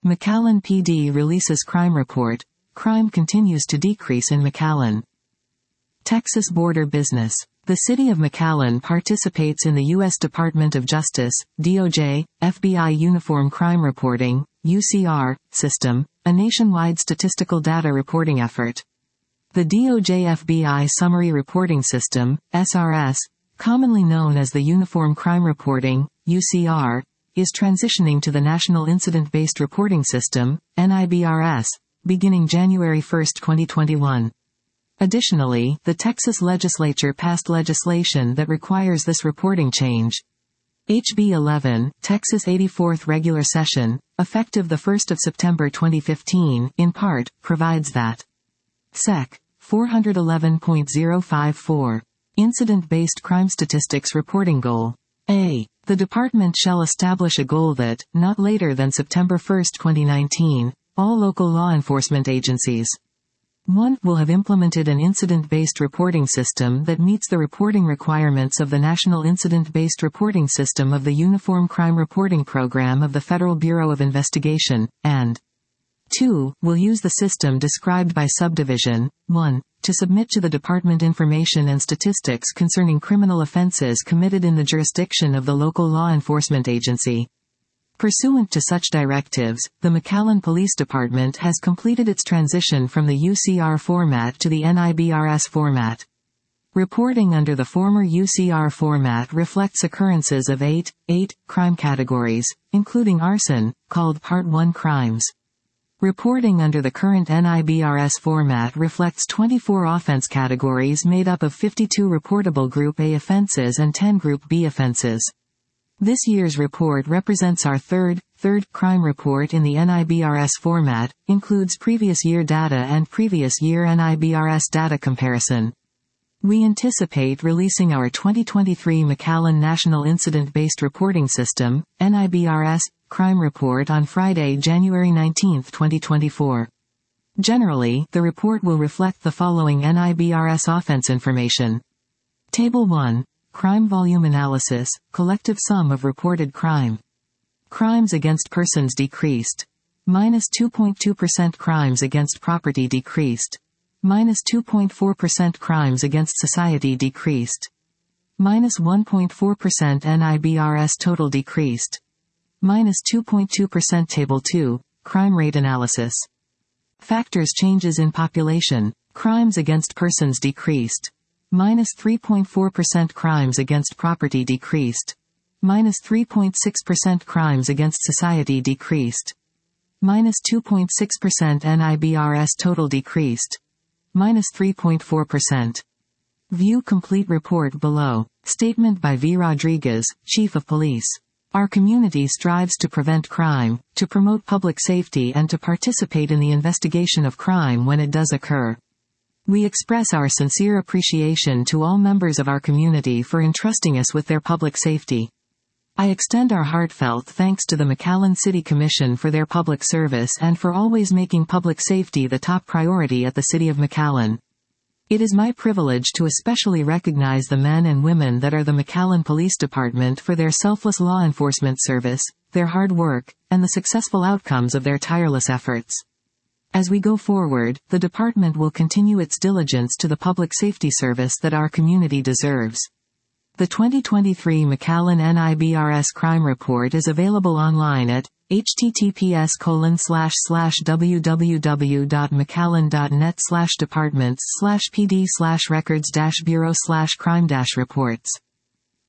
McAllen PD releases crime report. Crime continues to decrease in McAllen. Texas border business. The city of McAllen participates in the U.S. Department of Justice, DOJ, FBI Uniform Crime Reporting, UCR, system, a nationwide statistical data reporting effort. The DOJ-FBI Summary Reporting System, SRS, commonly known as the Uniform Crime Reporting, UCR, is transitioning to the National Incident-Based Reporting System, NIBRS, beginning January 1, 2021. Additionally, the Texas legislature passed legislation that requires this reporting change. HB 11, Texas 84th Regular Session, effective 1 September 2015, in part, provides that Sec. 411.054. Incident-Based Crime Statistics Reporting Goal. A. The Department shall establish a goal that, not later than September 1, 2019, all local law enforcement agencies 1. Will have implemented an incident-based reporting system that meets the reporting requirements of the National Incident-Based Reporting System of the Uniform Crime Reporting Program of the Federal Bureau of Investigation, and 2. Will use the system described by subdivision 1. To submit to the Department information and statistics concerning criminal offenses committed in the jurisdiction of the local law enforcement agency. Pursuant to such directives, the McAllen Police Department has completed its transition from the UCR format to the NIBRS format. Reporting under the former UCR format reflects occurrences of 8 crime categories, including arson, called Part 1 crimes. Reporting under the current NIBRS format reflects 24 offense categories made up of 52 reportable Group A offenses and 10 Group B offenses. This year's report represents our third crime report in the NIBRS format, includes previous year data and previous year NIBRS data comparison. We anticipate releasing our 2023 McAllen National Incident-Based Reporting System, NIBRS, crime report on Friday, January 19, 2024. Generally, the report will reflect the following NIBRS offense information. Table 1. Crime volume analysis, collective sum of reported crime. Crimes against persons decreased. -2.2% crimes against property decreased. -2.4% crimes against society decreased. -1.4% NIBRS total decreased. -2.2% Table 2, crime rate analysis. Factors changes in population. Crimes against persons decreased. -3.4% crimes against property decreased. -3.6% crimes against society decreased. -2.6% NIBRS total decreased. -3.4%. View complete report below. Statement by V. Rodriguez, Chief of Police. Our community strives to prevent crime, to promote public safety and to participate in the investigation of crime when it does occur. We express our sincere appreciation to all members of our community for entrusting us with their public safety. I extend our heartfelt thanks to the McAllen City Commission for their public service and for always making public safety the top priority at the City of McAllen. It is my privilege to especially recognize the men and women that are the McAllen Police Department for their selfless law enforcement service, their hard work, and the successful outcomes of their tireless efforts. As we go forward, the department will continue its diligence to the public safety service that our community deserves. The 2023 McAllen NIBRS Crime Report is available online at https://www.mcallen.net/departments/pd/records-bureau/crime-reports.